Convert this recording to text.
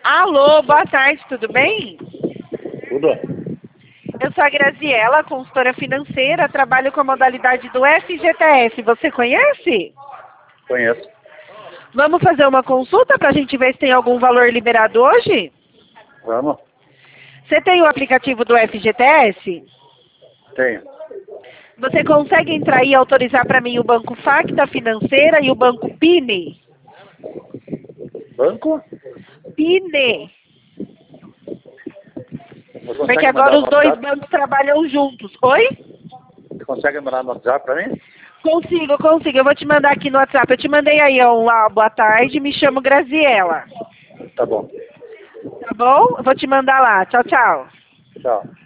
Alô, boa tarde, tudo bem? Tudo? Eu sou a Graziela, consultora financeira, trabalho com a modalidade do FGTS. Você conhece? Conheço. Vamos fazer uma consulta para a gente ver se tem algum valor liberado hoje? Vamos? Você tem o aplicativo do FGTS? Tenho. Você consegue entrar e autorizar para mim o Banco Facta Financeira e o Banco Pine? Banco? Pine. Você Porque consegue agora mandar os no dois WhatsApp? bancos trabalham juntos. Oi? Você consegue mandar no WhatsApp para mim? Consigo. Eu vou te mandar aqui no WhatsApp. Eu te mandei aí uma boa tarde. Me chamo Graziela. Tá bom. Tá bom? Eu vou te mandar lá. Tchau, tchau. Tchau.